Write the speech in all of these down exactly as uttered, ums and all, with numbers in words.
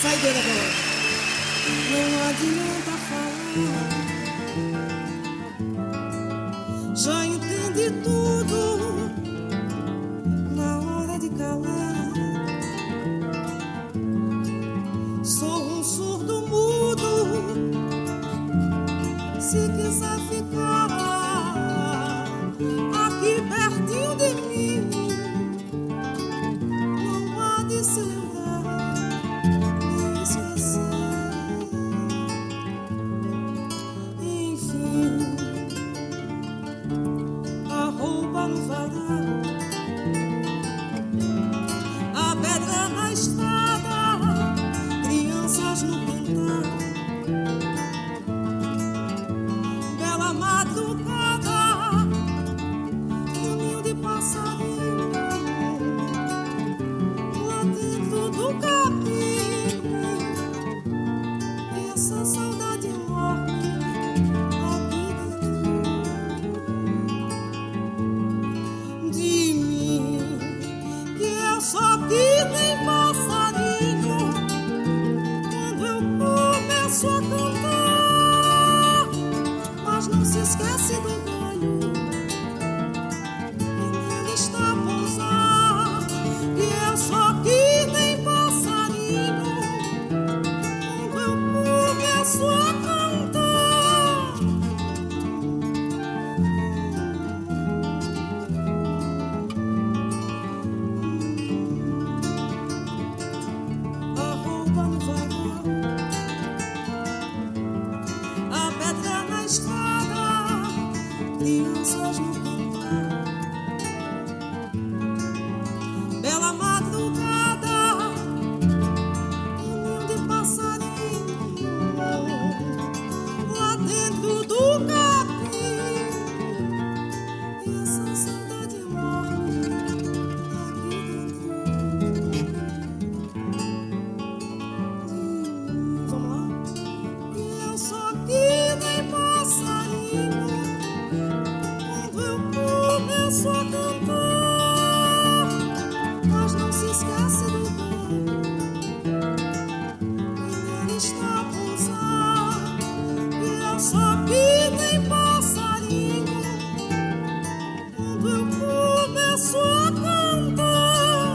saideira agora. Não adianta falar, já entendi tudo. Na hora de calar, sou um surdo mudo. Se quiser ficar aqui pertinho de mim, não há de se lembrar nem esquecer. Enfim, a roupa no varal, a pedra na estrada, crianças no quintal, bela madrugada, um ninho de passarinho lá dentro do capim, e essa saudade enorme aqui dentro de mim, que eu só que nem passarinho quando eu começo a cantar. Mas não se esquece do galho que nele está a pousar, que eu só que nem passarinho quando eu começo a cantar. A roupa no varal, a pedra na estrada, crianças no quintal, bela madrugada, um ninho de passarinho lá dentro do capim, e essa saudade enorme aqui dentro. Vamos lá? E eu só que nem passarinho quando eu começo a cantar. Mas não se esquece do galho que nele está a pousar, e eu só que nem passarinho quando eu começo a cantar.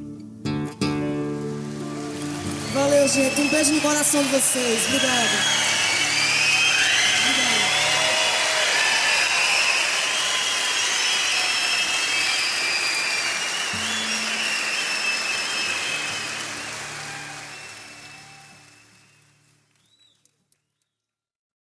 Valeu, gente. Um beijo no coração de vocês. Obrigada.